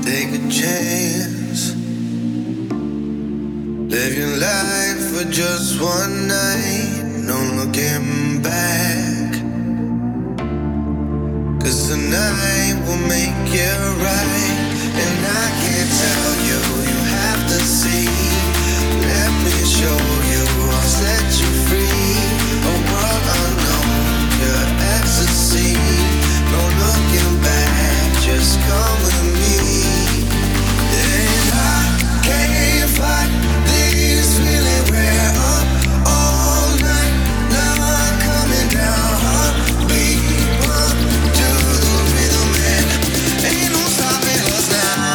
Take a chance. Live your life for just one night. No looking back. 'Cause tonight will make it right. And I can't tell you, you have to see. Let me show you, I'll set you free. A world unknown, your ecstasy. No looking back, just come with me. And I can't fight this feeling. We're up all night, now I'm coming down. Heartbeat pump to the rhythm, and ain't no stopping us now.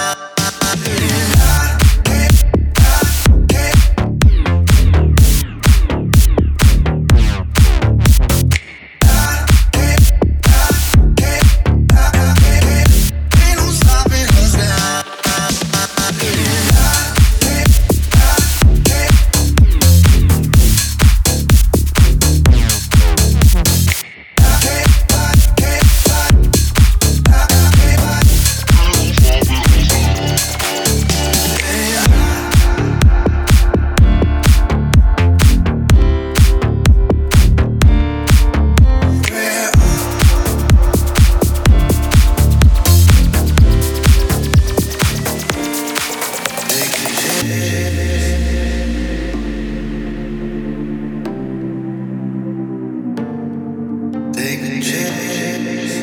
Take a chance.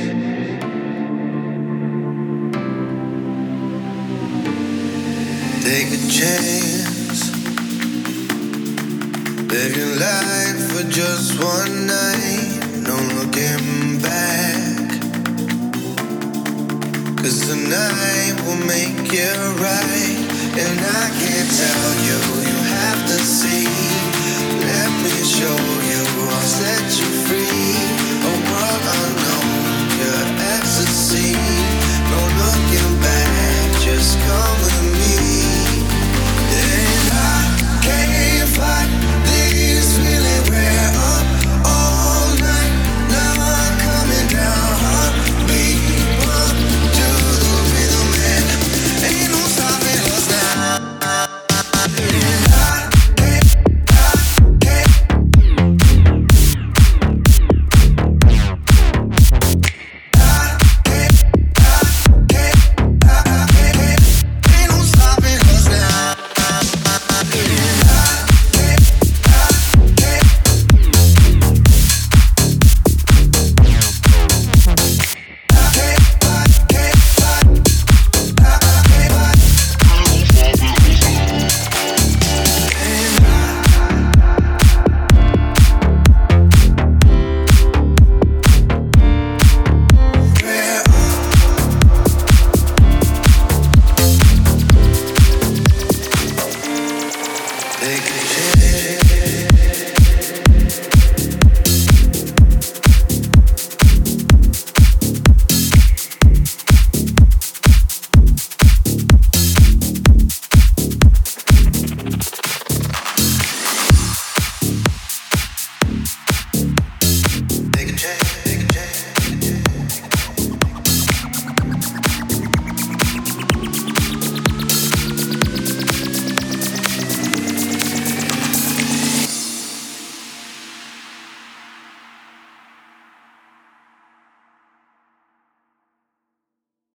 Take a chance. Live your life for just one night. No looking back. 'Cause tonight will make it right. And I can't tell you, you have to see. Let me show you, I'll set you free. A world unknown, your ecstasy.